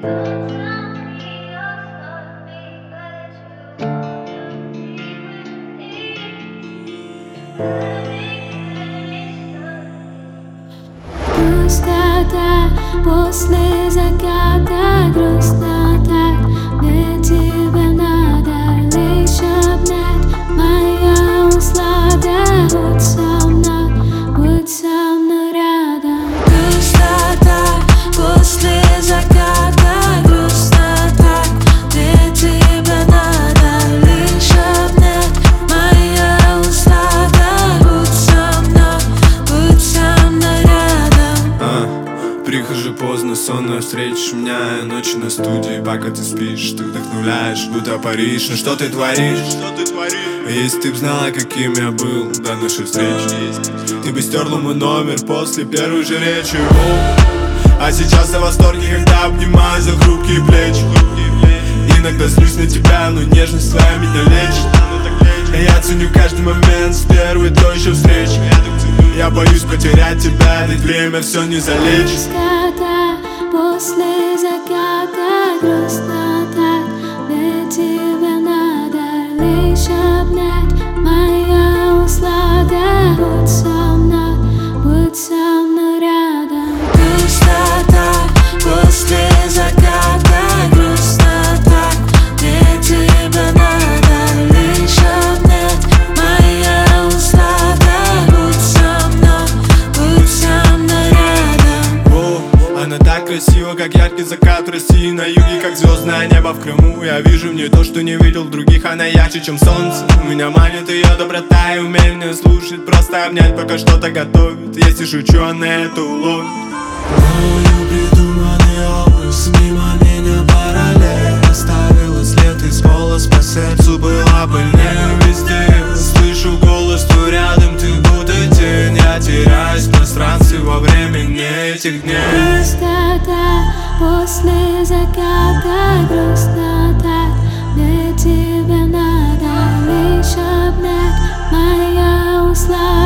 Пустота после заката, грустно так, мне тебя надо лишь обнять. Моя услада, будь со мной рядом. Пустота после заката, грустно так, мне тебя надо лишь обнять. Моя услада, будь со мной рядом. Прихожу поздно, сонно встретишь меня. Ночи на студии, пока ты спишь. Ты вдохновляешь, будто Париж. Ну что ты творишь? Если ты б знала, каким я был до нашей встречи, ты бы стерла мой номер после первой же речи. А сейчас я в восторге, когда обнимаю за хрупкие плечи. Иногда злюсь на тебя, но нежность твоя меня лечит. Я ценю каждый момент с первой до еще встречи. Я боюсь потерять тебя, ведь время все не залечит. Пустота после заката, грустно так, мне тебя надо лишь обнять. Моя услада, будь со мной рядом. Пустота после заката, грустно так, мне тебя надо лишь обнять. Моя услада, будь со мной рядом. Она так красива, как яркий закат России на юге, как звездное небо в Крыму. Я вижу в ней то, что не видел в других. Она ярче, чем солнце. Меня манит ее доброта и умение слушать. Просто обнять, пока что-то готовит. Если шучу, она это уловит. Мною придуманный образ мимо меня параллель оставила след из волос по сердцу, была больнее везде. Слышу голос твой рядом, ты будто тень. Я теряюсь в пространстве во времени этих дней. Пустота после заката, грустно так, мне тебя надо лишь обнять. Моя услада.